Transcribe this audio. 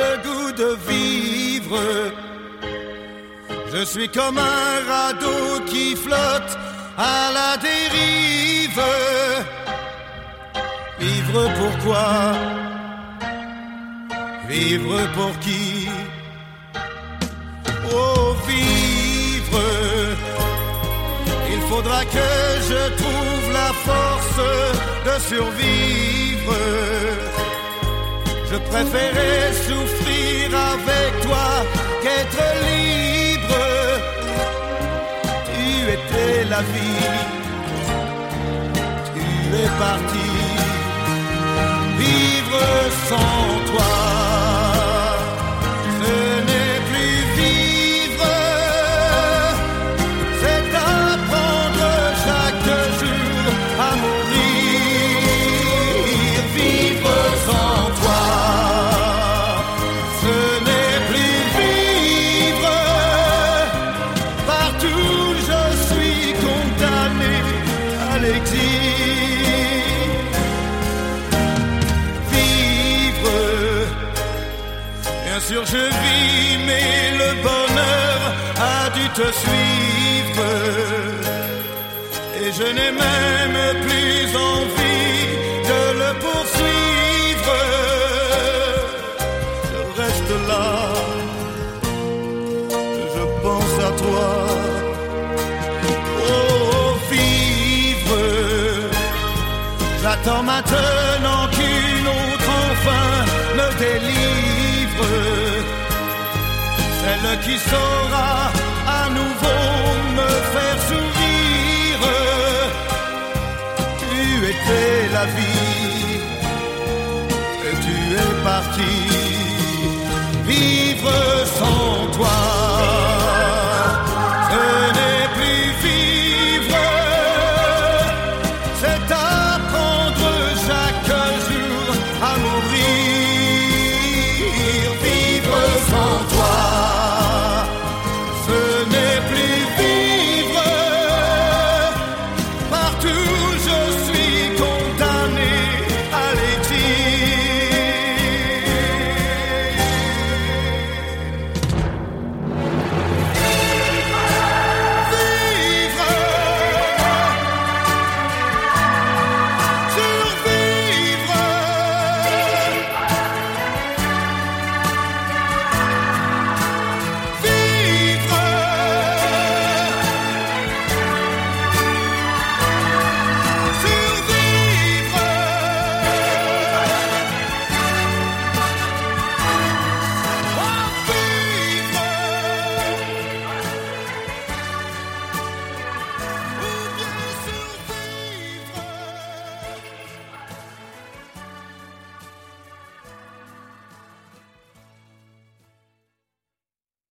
le goût de vivre. Je suis comme un radeau qui flotte à la dérive. Vivre pourquoi? Vivre pour qui? Oh, vivre. Il faudra que je trouve la force de survivre. Je préférais souffrir avec toi qu'être libre. Tu étais la vie, tu es parti. Vivre sans toi, ce n'est plus vivre. C'est apprendre chaque jour à mourir. Vivre sans toi, ce n'est plus vivre. Partout je suis condamné à l'exil. Bien sûr je vis, mais le bonheur a dû te suivre. Et je n'ai même plus envie de le poursuivre. Je reste là, je pense à toi. Oh, vivre. J'attends maintenant qu'une autre enfin me délivre. Celle qui saura à nouveau me faire sourire. Tu étais la vie et tu es parti. Vive